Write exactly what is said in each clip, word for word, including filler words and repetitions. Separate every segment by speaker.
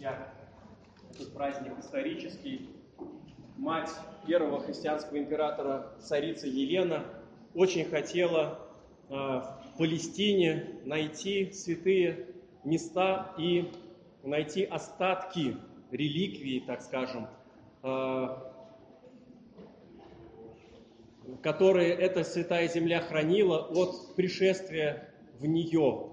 Speaker 1: друзья, этот праздник исторический. Мать первого христианского императора, царица Елена, очень хотела э, в Палестине найти святые места и найти остатки реликвий, так скажем, э, которые эта святая земля хранила от пришествия в нее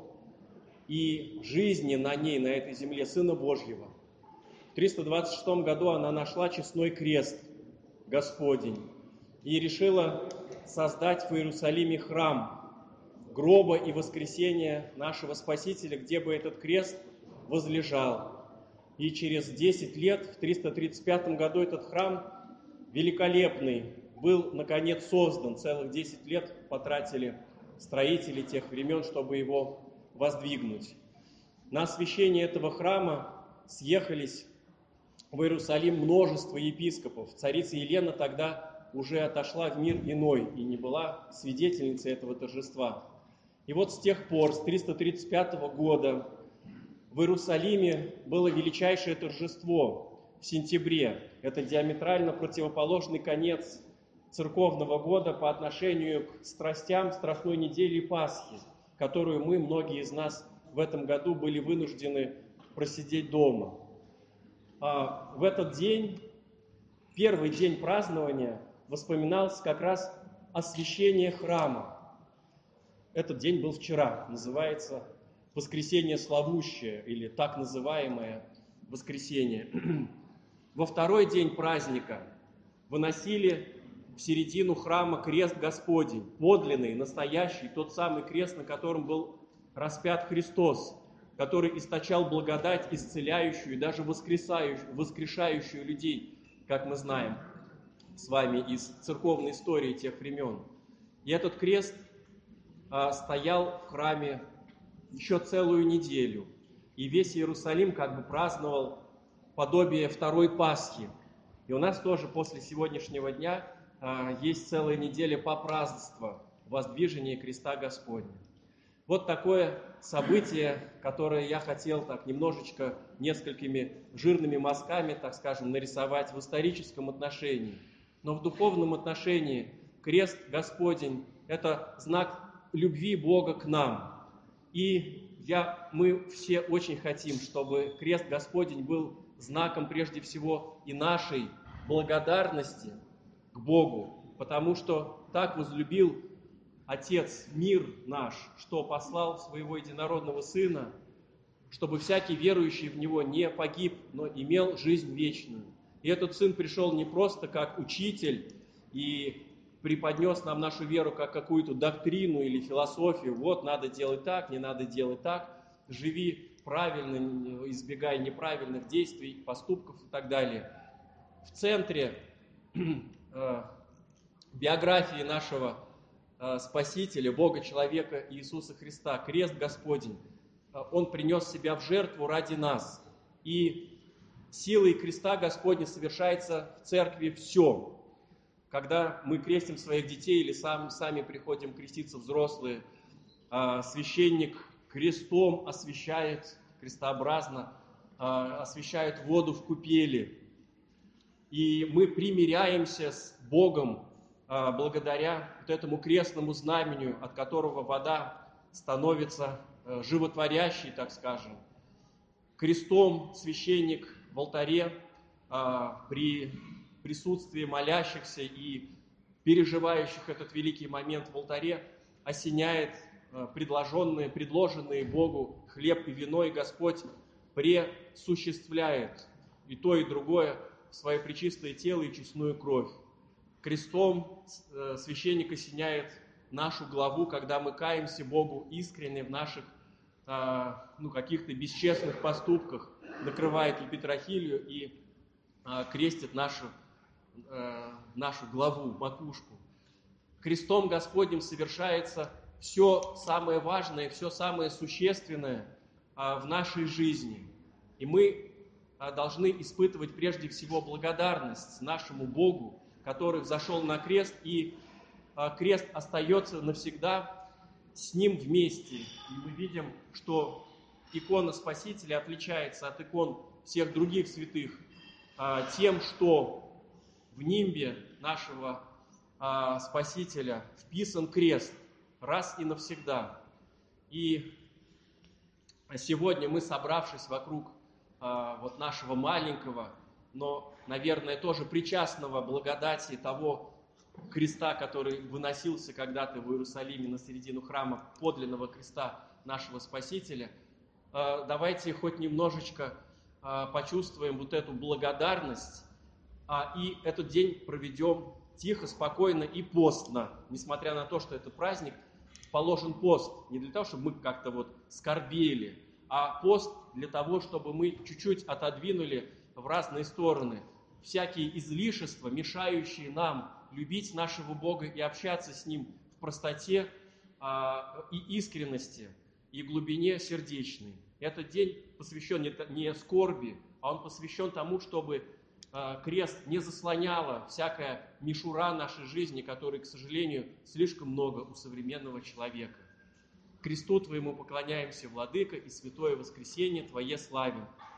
Speaker 1: и жизни на ней, на этой земле, Сына Божьего. В триста двадцать шестом году она нашла честной крест Господень и решила создать в Иерусалиме храм гроба и воскресения нашего Спасителя, где бы этот крест возлежал. И через десять лет, в триста тридцать пятом году, этот храм великолепный был, наконец, создан. Целых десять лет потратили строители тех времен, чтобы его воздвигнуть. На освящение этого храма съехались в Иерусалим множество епископов. Царица Елена тогда уже отошла в мир иной и не была свидетельницей этого торжества. И вот с тех пор, с триста тридцать пятого года, в Иерусалиме было величайшее торжество в сентябре. Это диаметрально противоположный конец церковного года по отношению к страстям Страстной недели Пасхи, которую мы, многие из нас, в этом году были вынуждены просидеть дома. А в этот день, первый день празднования, воспоминался как раз освящение храма. Этот день был вчера, называется Воскресение Славущее, или так называемое Воскресение. Во второй день праздника выносили в середину храма крест Господень, подлинный, настоящий, тот самый крест, на котором был распят Христос, который источал благодать, исцеляющую и даже воскресающую, воскрешающую людей, как мы знаем с вами из церковной истории тех времен. И этот крест а, стоял в храме еще целую неделю, и весь Иерусалим как бы праздновал подобие второй Пасхи. И у нас тоже после сегодняшнего дня а, есть целая неделя попразднства воздвижения креста Господня. Вот такое событие, которое я хотел так немножечко несколькими жирными мазками, так скажем, нарисовать в историческом отношении. Но в духовном отношении крест Господень – это знак любви Бога к нам. И я, мы все очень хотим, чтобы крест Господень был знаком прежде всего и нашей благодарности к Богу, потому что так возлюбил Отец мир наш, что послал своего единородного Сына, чтобы всякий верующий в Него не погиб, но имел жизнь вечную. И этот Сын пришел не просто как учитель и преподнес нам нашу веру как какую-то доктрину или философию. Вот, надо делать так, не надо делать так, живи правильно, избегай неправильных действий, поступков и так далее. В центре э, биографии нашего Спасителя, Бога, человека Иисуса Христа, крест Господень, Он принес себя в жертву ради нас. И силой креста Господня совершается в церкви все. Когда мы крестим своих детей или сам, сами приходим креститься взрослые, священник крестом освящает, крестообразно освящает воду в купели. И мы примиряемся с Богом благодаря вот этому крестному знамению, от которого вода становится животворящей, так скажем. Крестом священник в алтаре при присутствии молящихся и переживающих этот великий момент в алтаре осеняет предложенные, предложенные Богу хлеб и вино, и Господь пресуществляет и то, и другое в свое пречистое тело и честную кровь. Крестом священник осеняет нашу главу, когда мы каемся Богу искренне в наших ну, каких-то бесчестных поступках, накрывает епитрахилию и крестит нашу, нашу главу, макушку. Крестом Господним совершается все самое важное, все самое существенное в нашей жизни. И мы должны испытывать прежде всего благодарность нашему Богу, который взошел на крест, и крест остается навсегда с ним вместе. И мы видим, что икона Спасителя отличается от икон всех других святых тем, что в нимбе нашего Спасителя вписан крест раз и навсегда. И сегодня мы, собравшись вокруг вот нашего маленького, но, наверное, тоже причастного благодати того креста, который выносился когда-то в Иерусалиме на середину храма, подлинного креста нашего Спасителя, давайте хоть немножечко почувствуем вот эту благодарность, и этот день проведем тихо, спокойно и постно, несмотря на то, что это праздник, положен пост. Не для того, чтобы мы как-то вот скорбели, а пост для того, чтобы мы чуть-чуть отодвинули в разные стороны всякие излишества, мешающие нам любить нашего Бога и общаться с Ним в простоте а, и искренности, и глубине сердечной. Этот день посвящен не, не скорби, а он посвящен тому, чтобы а, крест не заслоняла всякая мишура нашей жизни, которой, к сожалению, слишком много у современного человека. Кресту Твоему поклоняемся, Владыка, и святое воскресенье Твое славим.